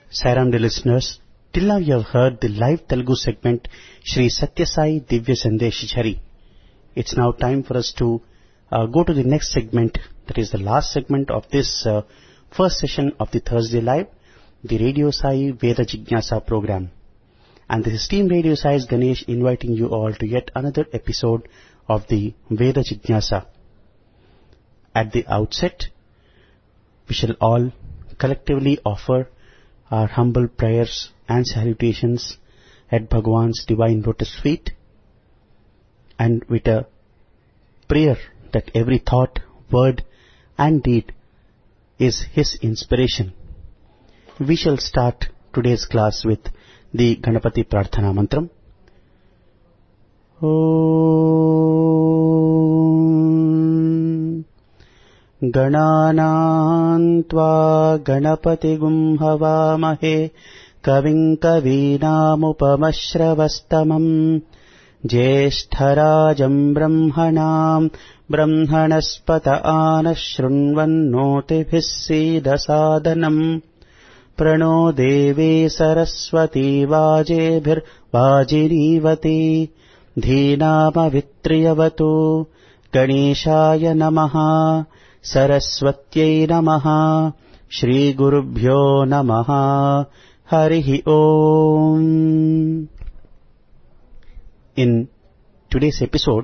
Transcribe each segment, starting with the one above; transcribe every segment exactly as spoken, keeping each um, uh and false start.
Sairam dear listeners, till now you have heard the live Telugu segment Shri Satya Sai Divya Sandesh Jhari. It's now time for us to uh, go to the next segment, that is the last segment of this uh, first session of the Thursday Live, the Radio Sai Veda Jignasa program. And this is Team Radio Sai's Ganesh inviting you all to yet another episode of the Veda Jignasa. At the outset, we shall all collectively offer our humble prayers and salutations at Bhagwan's divine lotus feet, and with a prayer that every thought, word and deed is His inspiration, we shall start today's class with the Ganapati Prarthana Mantram. Om Gananam Tva Ganapati Gum Havamahe Kavim Kavinamupamashravastamam Jeshtarajam Brahmanam Brahmanaspata Anashrunvannotibhisseeda Sadanam Prano Deve Saraswati Vajebhir Vajinivati Dhinama Vitriyavatu Ganeshaya Namaha Saraswatyai Namaha Shri Gurubhyo Namaha Harihi Om. In today's episode,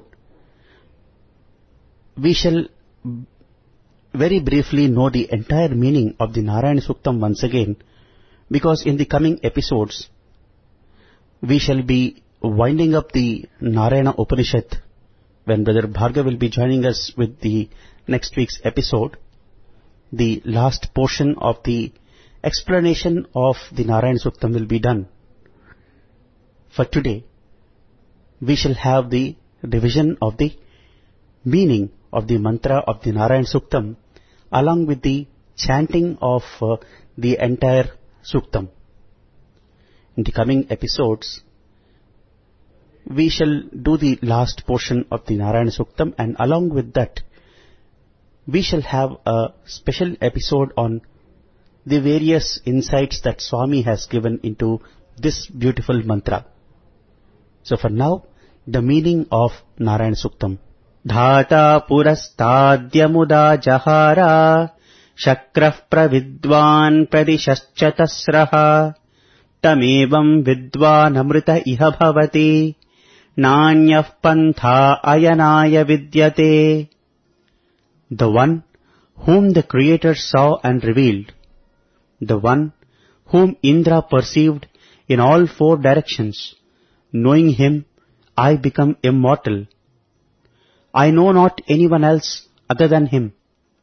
we shall very briefly know the entire meaning of the Narayana Suktam once again, because in the coming episodes, we shall be winding up the Narayana Upanishad when Brother Bhargav will be joining us with the next week's episode. The last portion of the explanation of the Narayana Suktam will be done. For today, we shall have the revision of the meaning of the mantra of the Narayana Suktam along with the chanting of uh, the entire Suktam. In the coming episodes, we shall do the last portion of the Narayana Suktam, and along with that, we shall have a special episode on the various insights that Swami has given into this beautiful mantra. So for now, the meaning of Narayana Suktam. Dhata purastadyamuda jahara shakrah pravidvan pradishaschatasraha tamevam vidvan amrita iha bhavati nanyah pantha ayanaya vidyate. The one whom the Creator saw and revealed, the one whom Indra perceived in all four directions, knowing him, I become immortal. I know not anyone else other than him.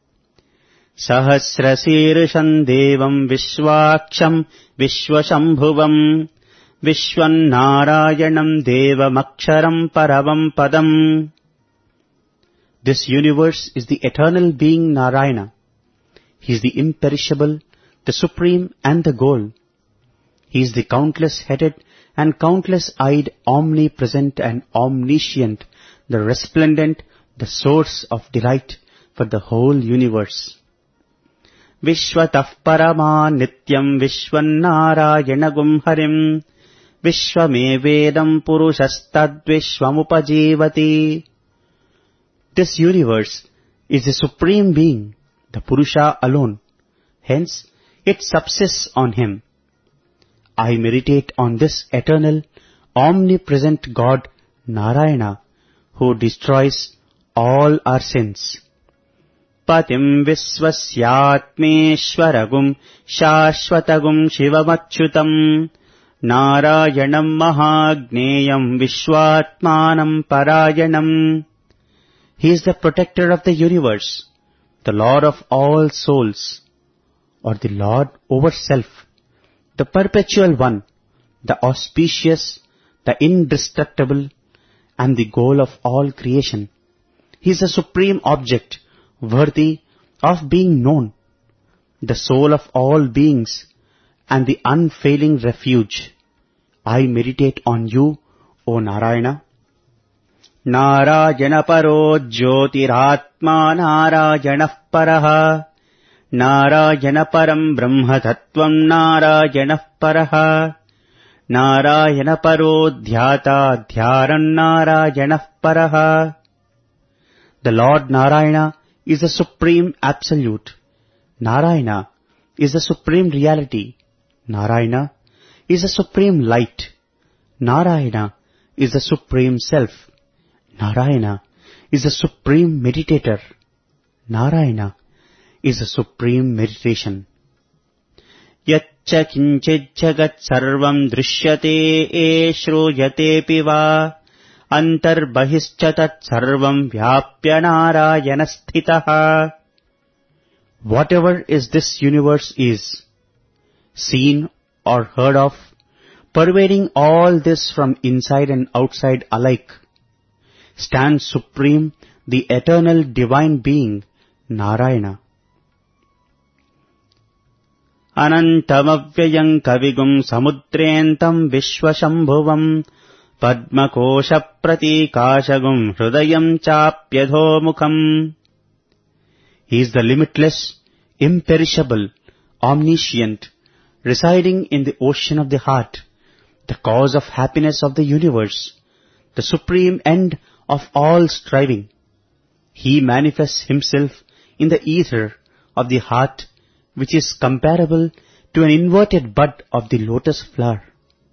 Sahasrasirshan devam vishwaksham vishwashambhuvam vishwan narayanam devamaksharam paravam padam. This universe is the eternal being Narayana. He is the imperishable, the supreme and the goal. He is the countless-headed and countless-eyed, omnipresent and omniscient, the resplendent, the source of delight for the whole universe. Vishwatah parama nityam vishwannarayanagum harim vishwamevedam purushastadvishwamupajivati. This universe is the supreme being, the Purusha alone. Hence, it subsists on him. I meditate on this eternal, omnipresent God, Narayana, who destroys all our sins. Patim visvasyatmeshwaragum shashvatagum shivamachyutam Narayanam mahagneyam vishwatmanam parayanam. He is the protector of the universe, the Lord of all souls, or the Lord over self, the perpetual one, the auspicious, the indestructible, and the goal of all creation. He is the supreme object, worthy of being known, the soul of all beings, and the unfailing refuge. I meditate on you, O Narayana. Narayana paro jyotiratma Narayanah paraha Narayana param brahma tattvam Narayana paraha. Narayana paro dhyata dhyaran Narayana paraha. The Lord Narayana is the supreme absolute. Narayana is the supreme reality. Narayana is the supreme light. Narayana is the supreme self. Narayana is the supreme meditator. Narayana is the supreme meditation. Yaccha kinchit jagat sarvam drishyate shruyate piva antarbahishcha tat sarvam vyapya Narayana sthitaha. Whatever is this universe is, seen or heard of, pervading all this from inside and outside alike, stands supreme the eternal divine being, Narayana. Anantamavyayam kavigum samudrentam vishvashambhuvam padmakosha pratikashagum hrudayam chapyadhomukham. He is the limitless, imperishable, omniscient, residing in the ocean of the heart, the cause of happiness of the universe, the supreme end of all striving. He manifests himself in the ether of the heart, which is comparable to an inverted bud of the lotus flower.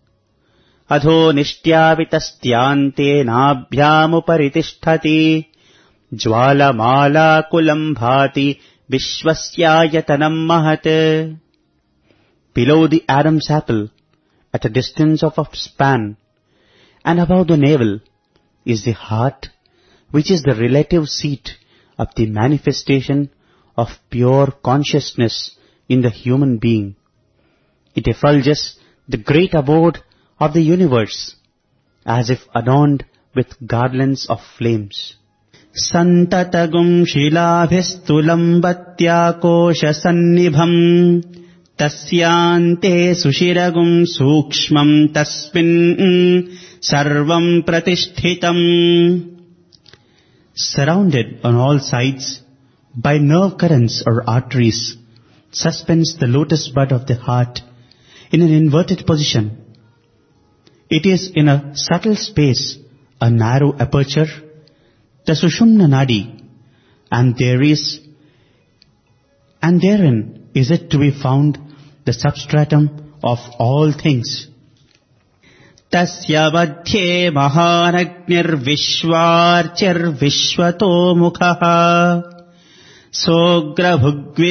Adho nishtyavitasthyanте nabhyamuparitishthati jwala mala kulam bhati vishwasyayatanam mahat. Below the Adam's apple, at a distance of a span, and above the navel, is the heart, which is the relative seat of the manifestation of pure consciousness in the human being. It effulges the great abode of the universe, as if adorned with garlands of flames. Santatagum shilabhistulam bhatyakosha sannibham tasyante sushiragum sukshmam tasmin sarvam pratishtitam. Surrounded on all sides by nerve currents or arteries, suspends the lotus bud of the heart in an inverted position. It is in a subtle space, a narrow aperture, the Sushumna Nadi, and there is, and therein is it to be found the substratum of all things. Tasya madhye mahanagnir vishvarchir vishvato mukhaha sogra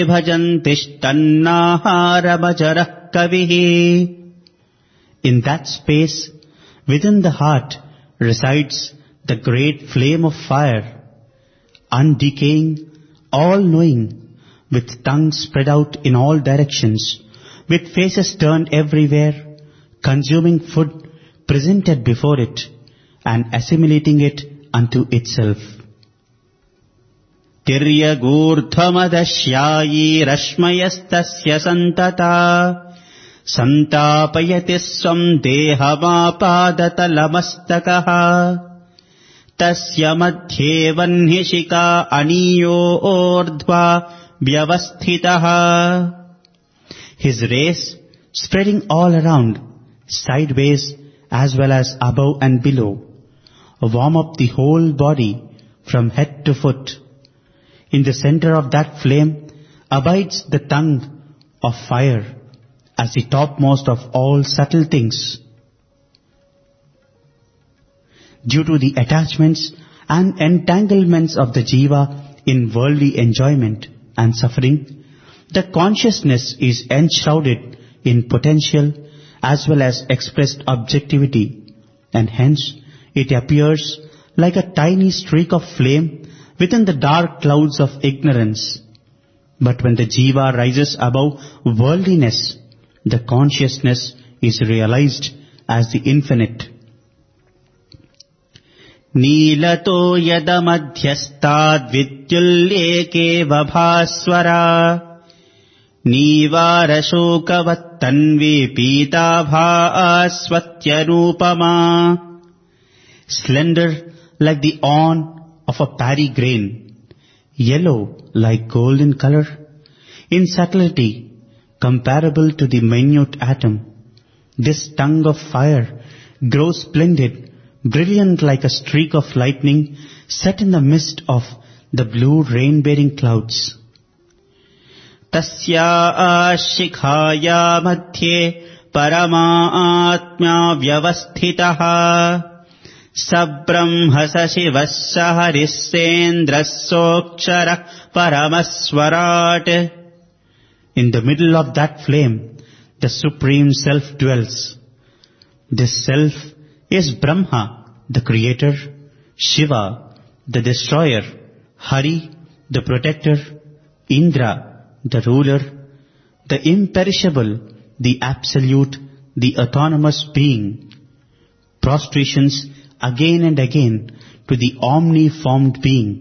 bhugvibhajantishtannahara bhajarah kavihi. In that space, within the heart, resides the great flame of fire, undecaying, all-knowing, with tongue spread out in all directions, with faces turned everywhere, consuming food presented before it, and assimilating it unto itself. Tirya gurdhamadashyayi rashmayastasya santata santapayatiswam dehamapadatalamastakaha tasya madhye vanhishika aniyo ordhva vyavasthitaha. His rays, spreading all around, sideways as well as above and below, warm up the whole body from head to foot. In the center of that flame abides the tongue of fire as the topmost of all subtle things. Due to the attachments and entanglements of the jiva in worldly enjoyment and suffering, the consciousness is enshrouded in potential as well as expressed objectivity, and hence it appears like a tiny streak of flame within the dark clouds of ignorance. But when the jiva rises above worldliness, the consciousness is realized as the infinite. Nilato yadamadhyastad vidyulleke vabhaswara Nivarashokavattanvi pītābhāsvatyanūpamā. Slender like the awn of a paddy grain, yellow like gold in color, In subtlety, comparable to the minute atom, this tongue of fire grows splendid, brilliant like a streak of lightning set in the midst of the blue rain-bearing clouds. Tasya shikhaya madhye paramaatmya vyavasthitaha sabrahma sashivassa harissendrasokshara paramaswarat. In the middle of that flame, the Supreme Self dwells. This Self is Brahma, the creator, Shiva, the destroyer, Hari, the protector, Indra, the ruler, the imperishable, the absolute, the autonomous being. Prostrations again and again to the omni-formed being.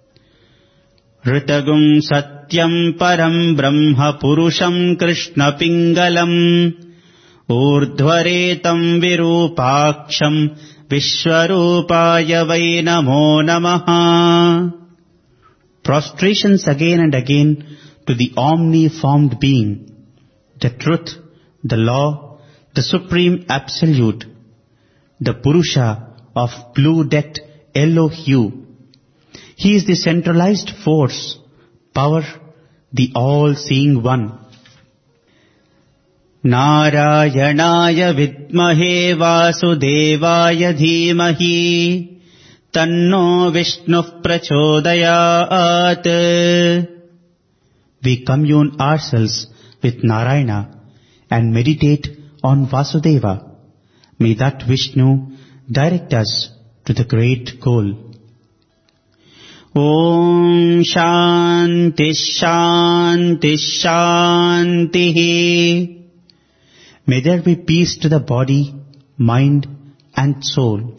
Ritagum satyam param brahma purusham krishna pingalam urdhvaretam virupaksham vishwarupaya vai namo namaha. Prostrations again and again to the omni-formed being, the truth, the law, the supreme absolute, the Purusha of blue-decked yellow hue. He is the centralized force, power, the all-seeing one. Narayanaya vidmahe vasudevaya dhimahi tanno Vishnu prachodayat. We commune ourselves with Narayana and meditate on Vasudeva. May that Vishnu direct us to the great goal. Om Shanti Shanti Shanti. May there be peace to the body, mind and soul.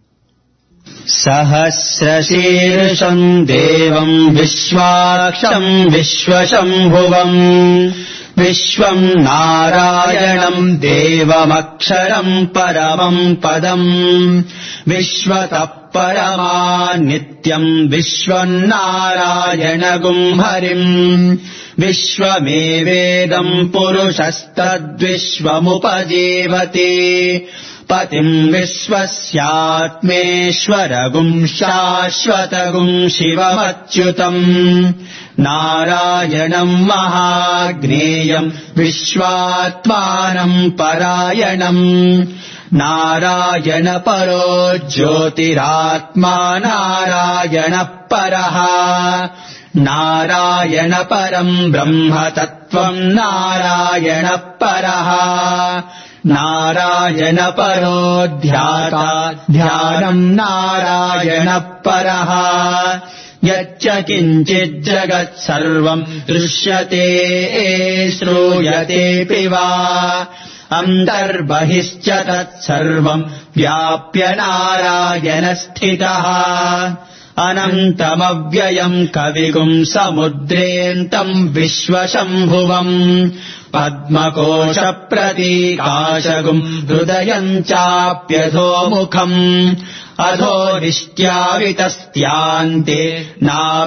Sahasrashirsham Devam Vishwaksham Vishwashambhuvam Vishwam Narayanam Devam Aksharam Paramam Padam Vishwatap Parama Nityam Vishwan Narayanagum Harim Vishwamevedam Purushastad Vishwamupajevati Patim Vishwasyatmeshwaragum Shashvatagum Shivamachyutam Narayanam Mahagneyam Vishwatmanam Parayanam Narayana Paro Jyotiratma Narayana Paraha Narayana Param Brahma Tattvam Narayana Paraha Narayana Paro Dhyata Dhyanam Narayana Paraha Yaccha Kinchit Jagat Sarvam Drishyate Sruyate Piva Antarbahishcha Tat Sarvam Vyapya Narayana Sthitaha Anantamavyayam Kavigum Samudrentam Vishwashambhuvam Padmakosha Pratikashagum Hrudayam Chapyatho Mukham Adho Nishtyavitasthyanti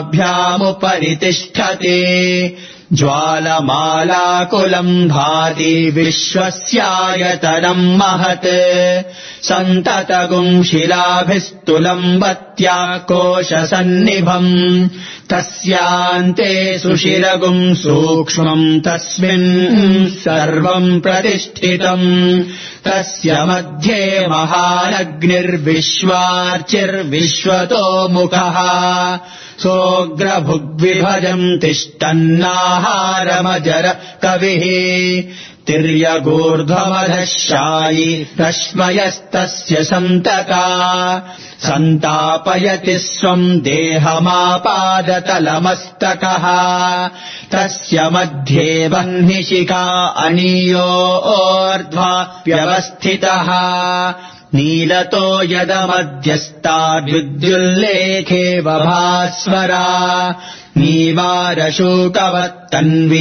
Nabhyamuparitishthate Jwalamala Kulam Bhati Vishwasyayatanam Mahat Santatagum Shilabhistulam Bhatya Kosha Sannibham Tasyante Sushiragum Sukshmam Tasmin Sarvam Pratishtitam Tasya Madhye Mahanagnir Vishwarchir Vishwato Mukhaha Sogra Bhugvibhajam Tishtannāhāramajara Kavihi Tirya Gurdhamadhashayi Rashmayastasya Santaka Santapayati Swam Dehamāpādatalamastakaha Tasya Madhye Vanhishika Aniyo Ordhva Vyavasthitaha Nilato Yadamadhyasta Vidyullekhe Vabhasvara నీవారశోకవత్తన్వీ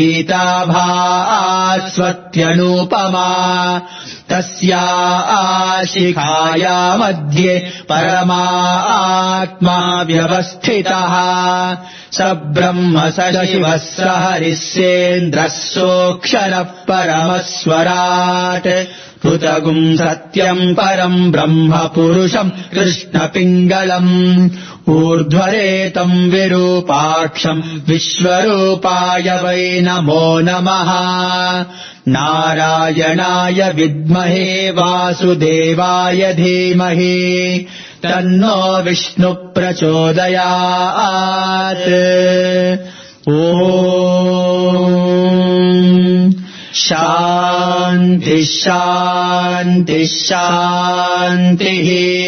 పీతాభాస్వత్యనూపమా తస్యా శిఖాయా మధ్యే పరమాత్మా వ్యవస్థితః సబ్రహ్మ సశివః సహరిస్సేంద్రः సోక్షరః పరమస్వరాట్ హృతగుం సత్యం పరం బ్రహ్మ పురుషం కృష్ణపింగళం ఊర్ధ్వరేతం Virupaksham విశ్వరూపాయ why నమో నమః నారాయణాయ విద్మహే వాసుదేవాయ ధీమహి తన్నో విష్ణు ప్రచోదయాత్. ఓం శాంతి శాంతి శాంతి.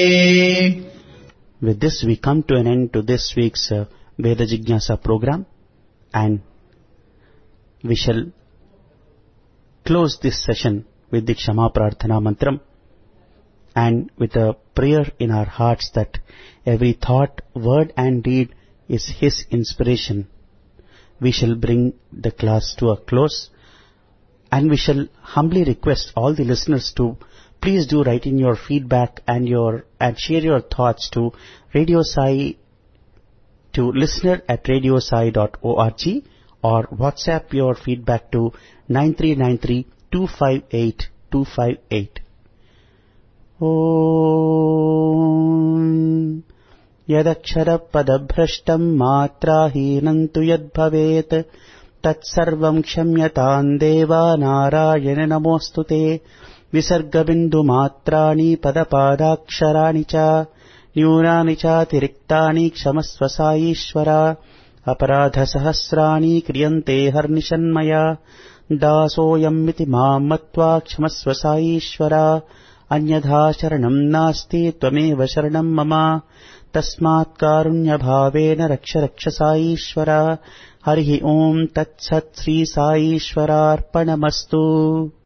With this we come to an end to this week's uh, Veda Jignasa program, and we shall close this session with the Kshama Prarthana Mantram and with a prayer in our hearts that every thought, word and deed is His inspiration. We shall bring the class to a close, and we shall humbly request all the listeners to please do write in your feedback and your and share your thoughts to Radio Sai, to listener at radiosai dot org, or WhatsApp your feedback to nine three nine three two five eight two five eight. Om Yadakshara Padabhrashtam Matrahinam tu yadbhavet Tatsarvam Kshamyatam Deva Narayana Namostute. విసర్గబిందు మాత్రాణి పదపాదాక్షరాణి చ న్యూనాని చాతిరిక్తాని క్షమస్వ సాయీశ్వర. అపరాధ సహస్రాణి క్రియంతే హర్నిశన్మయా దాసోయమితి మాం మత్వా క్షమస్వ సాయీశ్వర. అన్యథా శరణం నాస్తి త్వమేవ శరణం మమ. తస్మాత్ కారుణ్యభావేన రక్ష రక్ష సాయీశ్వర. హరి ఓం తత్సత్ శ్రీ సాయీశ్వరార్పణమస్తు.